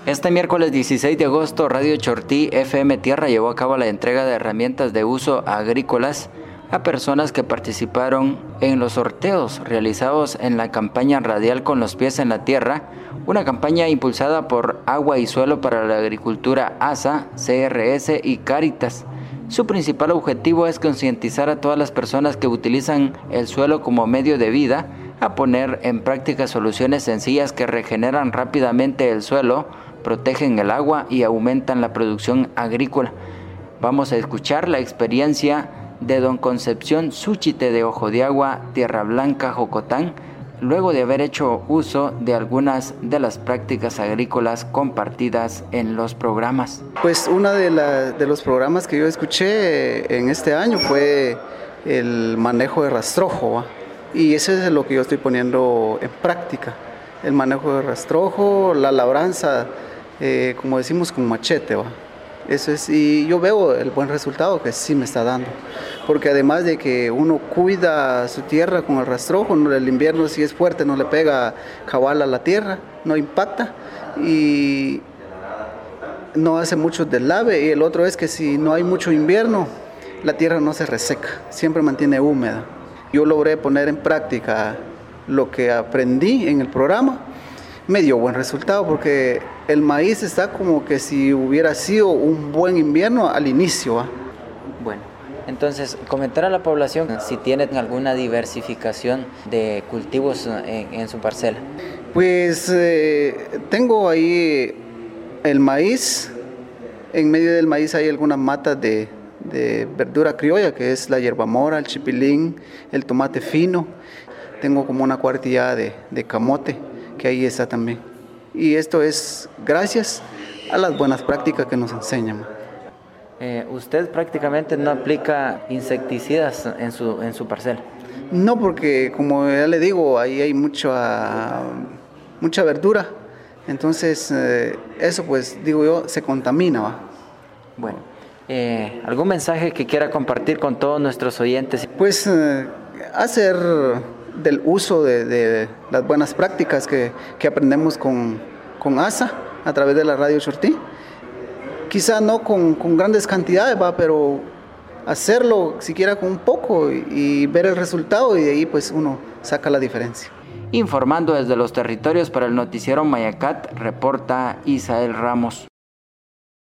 Este miércoles 16 de agosto, Radio Chortí FM Tierra llevó a cabo la entrega de herramientas de uso agrícolas a personas que participaron en los sorteos realizados en la campaña radial Con los pies en la tierra, una campaña impulsada por Agua y Suelo para la Agricultura ASA, CRS y Cáritas. Su principal objetivo es concientizar a todas las personas que utilizan el suelo como medio de vida a poner en práctica soluciones sencillas que regeneran rápidamente el suelo, protegen el agua y aumentan la producción agrícola. Vamos a escuchar la experiencia de don Concepción Súchite de Ojo de Agua, Tierra Blanca, Jocotán, luego de haber hecho uso de algunas de las prácticas agrícolas compartidas en los programas. Pues uno de los programas que yo escuché en este año fue el manejo de rastrojo, ¿va? Y eso es lo que yo estoy poniendo en práctica, el manejo de rastrojo, la labranza, como decimos, con machete, ¿va? Eso es, y yo veo el buen resultado que sí me está dando, porque además de que uno cuida su tierra con el rastrojo, el invierno si es fuerte no le pega cabal a la tierra, no impacta y no hace mucho deslave, y el otro es que si no hay mucho invierno, la tierra no se reseca, siempre mantiene húmeda. Yo logré poner en práctica lo que aprendí en el programa, me dio buen resultado porque el maíz está como que si hubiera sido un buen invierno al inicio, ¿va? Bueno, entonces comentar a la población si tienen alguna diversificación de cultivos en su parcela. Pues tengo ahí el maíz, en medio del maíz hay algunas matas de verdura criolla, que es la hierbamora, el chipilín, el tomate fino. Tengo como una cuartilla de camote, que ahí está también. Y esto es gracias a las buenas prácticas que nos enseñan. ¿Usted prácticamente no aplica insecticidas en su parcela? No, porque como ya le digo, ahí hay mucha verdura. Entonces, eso pues, digo yo, se contamina, ¿va? Bueno, ¿algún mensaje que quiera compartir con todos nuestros oyentes? Pues hacer del uso de las buenas prácticas que aprendemos con ASA a través de la Radio Chortí. Quizá no con grandes cantidades, ¿va? Pero hacerlo siquiera con un poco y ver el resultado, y de ahí pues uno saca la diferencia. Informando desde los territorios para el noticiero Mayacat, reporta Isael Ramos.